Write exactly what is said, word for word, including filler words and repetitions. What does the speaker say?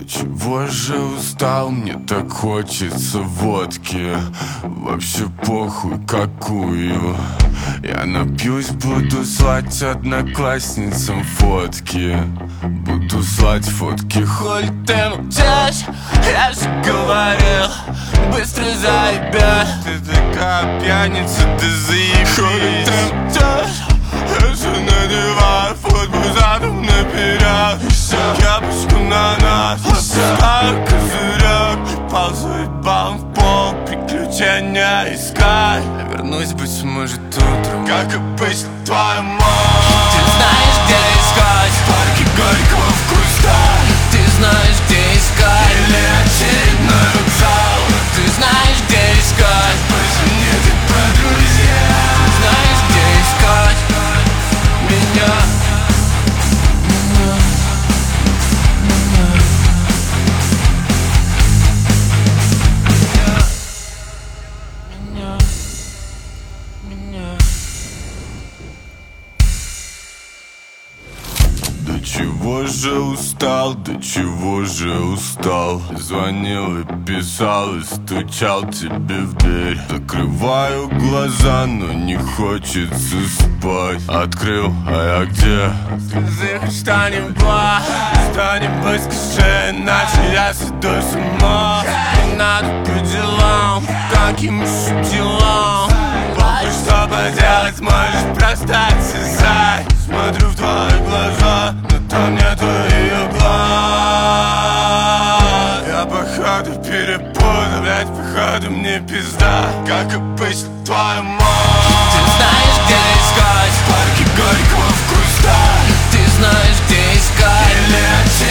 чего же устал, мне так хочется водки. Вообще похуй какую. Я напьюсь, буду слать одноклассницам фотки. Буду слать фотки. Хуй ты молчишь, я же говорил, быстро заебешь. Ты такая пьяница, ты заебись. Хуй ты молчишь, я же надеваю футбол задом наперед. Кепочку на нас, пускаю козырек. Ползу ебалом в пол, приключения искать. Я вернусь, быть может, утром, как обычно, твою мать. Ты знаешь, где искать Парки Горького в кустах. Ты знаешь, где искать Или очередной вокзал. Ты знаешь, где искать Позвони ты по друзьям. Ты знаешь, где искать меня. До чего же устал, до чего же устал. Звонил и писал, и стучал тебе в дверь. Закрываю глаза, но не хочется спать. Открыл, а я где? Скажи хоть что-нибудь, что-нибудь скажи, иначе я сойду с ума. Не надо по делам, каким еще делам. Похуй, что поделать, можешь просто отсосать. Смотрю в твои глаза, но там нету ее глаз. Я походу перепутал, блядь, походу мне пизда. Как обычно, твою мать. Ты знаешь, где искать Парки Горького в кустах. Ты знаешь, где искать Или